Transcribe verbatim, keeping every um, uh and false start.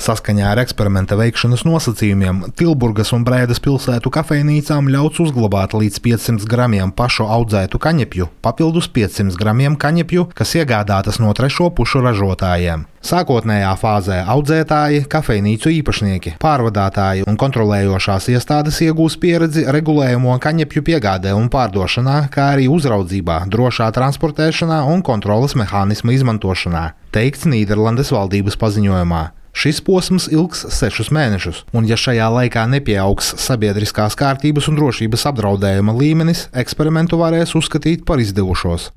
Saskaņā ar eksperimenta veikšanas nosacījumiem Tilburgas un Brēdas pilsētu kafejnīcām ļauts uzglabāt līdz piecsimt gramiem pašu audzētu kaņepju, papildus piecsimt gramiem kaņepju, kas iegādātas no trešo pušu ražotājiem. Sākotnējā fāzē audzētāji, kafejnīcu īpašnieki, pārvadātāji un kontrolējošās iestādes iegūs pieredzi regulējumu kaņepju piegādē un pārdošanā, kā arī uzraudzībā, drošā transportēšanā un kontroles mehānismu izmantošanā, teikts Nīderlandes valdības paziņojumā. Šis posms ilgs sešus mēnešus, un ja šajā laikā nepieaugs sabiedriskās kārtības un drošības apdraudējuma līmenis, eksperimentu varēs uzskatīt par izdevušos.